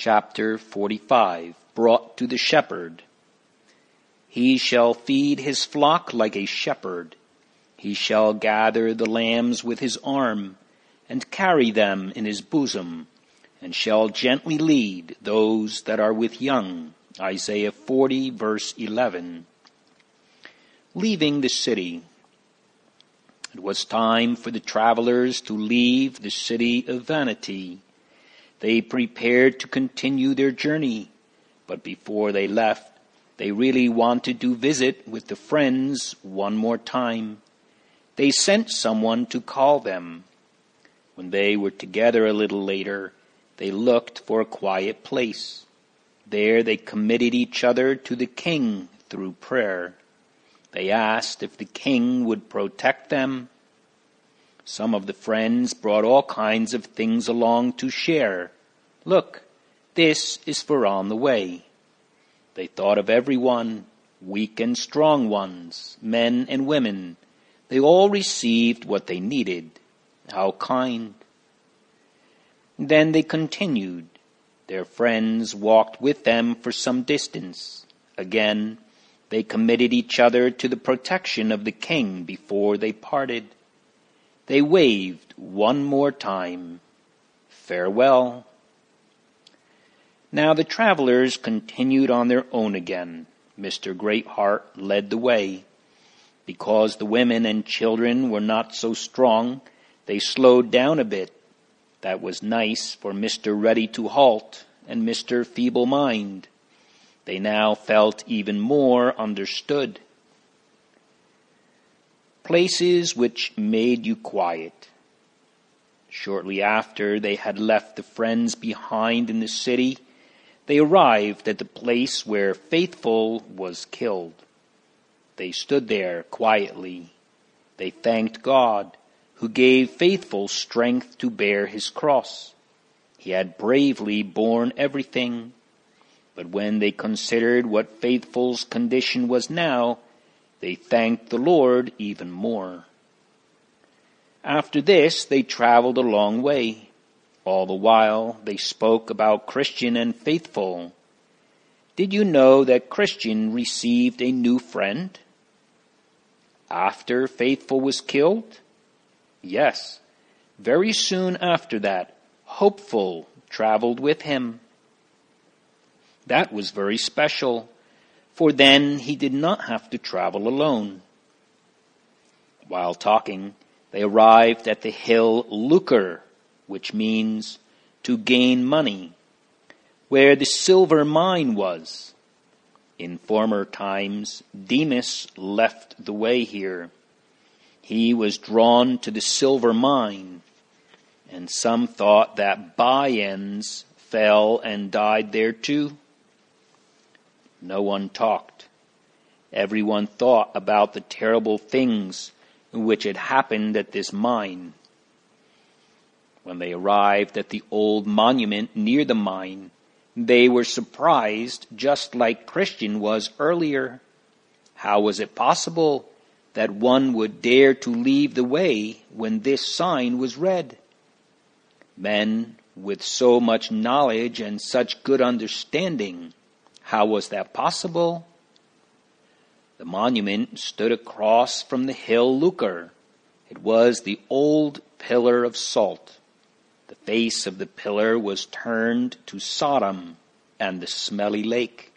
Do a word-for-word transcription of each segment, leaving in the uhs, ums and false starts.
chapter forty-five, brought to the shepherd. He shall feed his flock like a shepherd. He shall gather the lambs with his arm, and carry them in his bosom, and shall gently lead those that are with young. Isaiah forty, verse eleven. Leaving the city. It was time for the travelers to leave the city of vanity. They prepared to continue their journey, but before they left, they really wanted to visit with the friends one more time. They sent someone to call them. When they were together a little later, they looked for a quiet place. There they committed each other to the king through prayer. They asked if the king would protect them. Some of the friends brought all kinds of things along to share. Look, this is for on the way. They thought of everyone, weak and strong ones, men and women. They all received what they needed. How kind. Then they continued. Their friends walked with them for some distance. Again, they committed each other to the protection of the king before they parted. They waved one more time. Farewell. Now the travelers continued on their own again. Mister Greatheart led the way. Because the women and children were not so strong, they slowed down a bit. That was nice for Mister Ready to Halt and Mister Feeble Mind. They now felt even more understood. Places which made you quiet. Shortly after they had left the friends behind in the city, they arrived at the place where Faithful was killed. They stood there quietly. They thanked God, who gave Faithful strength to bear his cross. He had bravely borne everything. But when they considered what Faithful's condition was now, they thanked the Lord even more. After this, they traveled a long way. All the while, they spoke about Christian and Faithful. Did you know that Christian received a new friend after Faithful was killed? Yes, very soon after that, Hopeful traveled with him. That was very special, for then he did not have to travel alone. While talking, they arrived at the hill Lucre, which means to gain money, where the silver mine was. In former times, Demas left the way here. He was drawn to the silver mine, and some thought that Bians fell and died there too. No one talked. Everyone thought about the terrible things which had happened at this mine. When they arrived at the old monument near the mine, they were surprised, just like Christian was earlier. How was it possible that one would dare to leave the way when this sign was read? Men with so much knowledge and such good understanding, how was that possible? The monument stood across from the hill Lucre. It was the old pillar of salt. The face of the pillar was turned to Sodom and the smelly lake.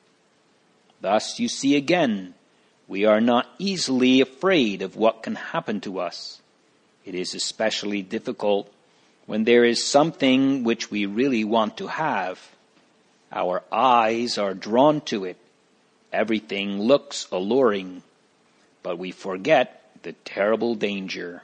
Thus you see again, we are not easily afraid of what can happen to us. It is especially difficult when there is something which we really want to have. Our eyes are drawn to it. Everything looks alluring, but we forget the terrible danger.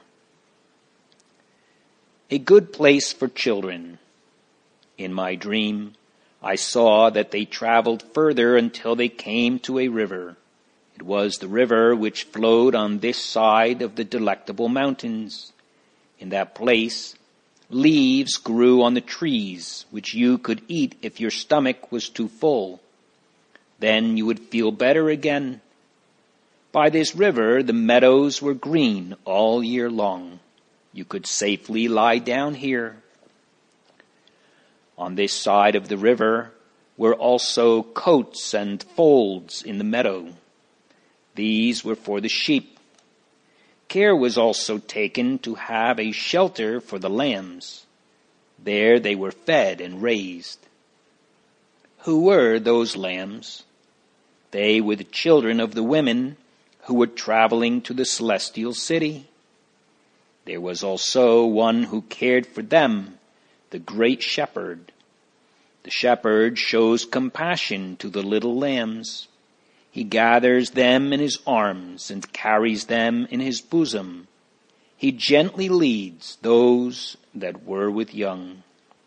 A good place for children. In my dream, I saw that they traveled further until they came to a river. It was the river which flowed on this side of the Delectable Mountains. In that place, leaves grew on the trees, which you could eat if your stomach was too full. Then you would feel better again. By this river, the meadows were green all year long. You could safely lie down here. On this side of the river were also cotes and folds in the meadow. These were for the sheep. Care was also taken to have a shelter for the lambs. There they were fed and raised. Who were those lambs? They were the children of the women who were traveling to the celestial city. There was also one who cared for them, the great shepherd. The shepherd shows compassion to the little lambs. He gathers them in his arms and carries them in his bosom. He gently leads those that were with young.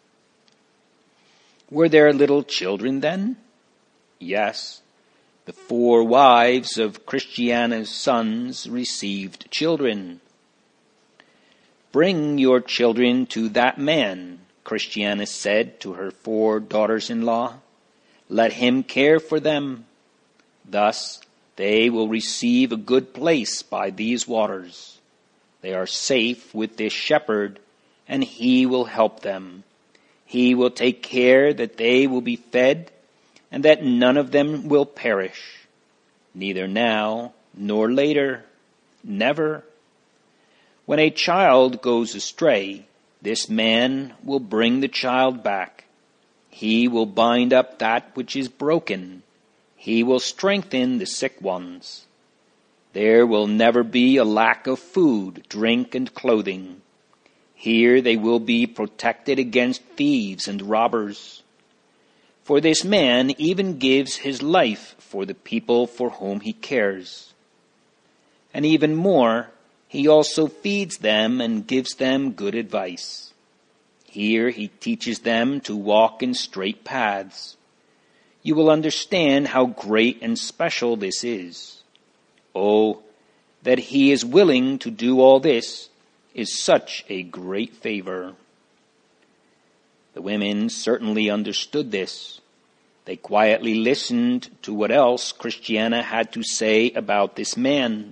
Were there little children then? Yes. The four wives of Christiana's sons received children. Bring your children to that man, Christiana said to her four daughters-in-law. Let him care for them. Thus they will receive a good place by these waters. They are safe with this shepherd, and he will help them. He will take care that they will be fed, and that none of them will perish, neither now nor later, never. When a child goes astray, this man will bring the child back. He will bind up that which is broken. He will strengthen the sick ones. There will never be a lack of food, drink, and clothing. Here they will be protected against thieves and robbers. For this man even gives his life for the people for whom he cares. And even more, he also feeds them and gives them good advice. Here he teaches them to walk in straight paths. You will understand how great and special this is. Oh, that he is willing to do all this is such a great favor. The women certainly understood this. They quietly listened to what else Christiana had to say about this man.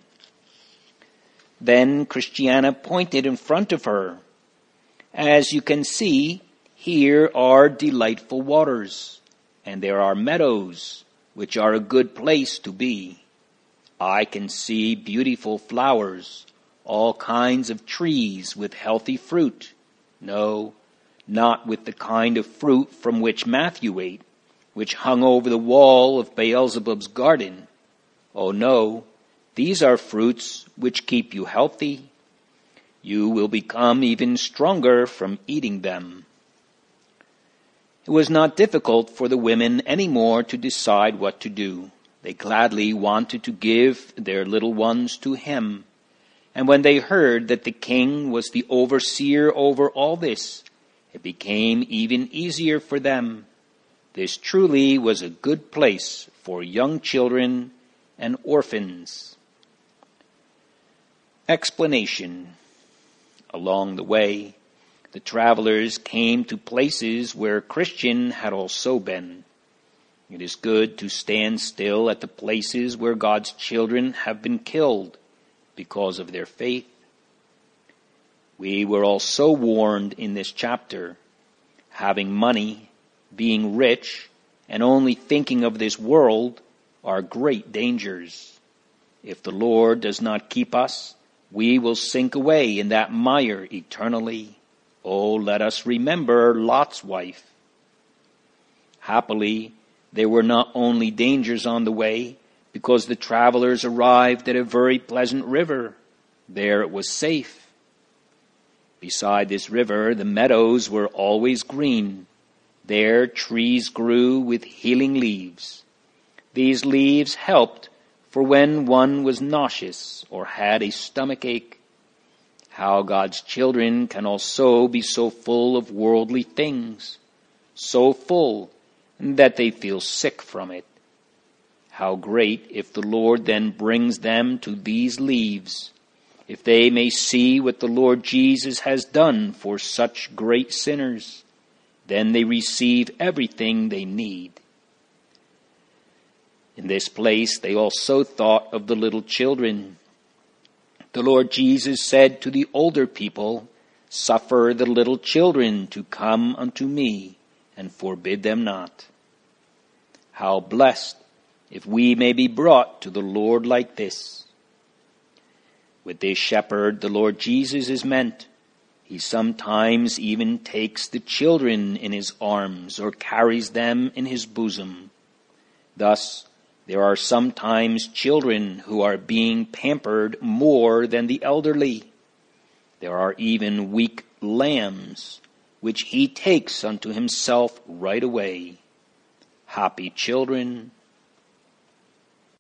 Then Christiana pointed in front of her. As you can see, here are delightful waters, and there are meadows, which are a good place to be. I can see beautiful flowers, all kinds of trees with healthy fruit. No, not with the kind of fruit from which Matthew ate, which hung over the wall of Beelzebub's garden. Oh no, these are fruits which keep you healthy. You will become even stronger from eating them. It was not difficult for the women any more to decide what to do. They gladly wanted to give their little ones to him. And when they heard that the king was the overseer over all this, it became even easier for them. This truly was a good place for young children and orphans. Explanation. Along the way, the travelers came to places where Christian had also been. It is good to stand still at the places where God's children have been killed because of their faith. We were also warned in this chapter, having money, being rich, and only thinking of this world are great dangers. If the Lord does not keep us, we will sink away in that mire eternally. Oh, let us remember Lot's wife. Happily, there were not only dangers on the way, because the travelers arrived at a very pleasant river. There it was safe. Beside this river, the meadows were always green. There trees grew with healing leaves. These leaves helped for when one was nauseous or had a stomach ache. How God's children can also be so full of worldly things, so full that they feel sick from it. How great if the Lord then brings them to these leaves, if they may see what the Lord Jesus has done for such great sinners. Then they receive everything they need. In this place they also thought of the little children. The Lord Jesus said to the older people, "Suffer the little children to come unto me, and forbid them not. How blessed if we may be brought to the Lord like this. With this shepherd the Lord Jesus is meant. He sometimes even takes the children in his arms or carries them in his bosom. Thus, there are sometimes children who are being pampered more than the elderly. There are even weak lambs, which he takes unto himself right away. Happy children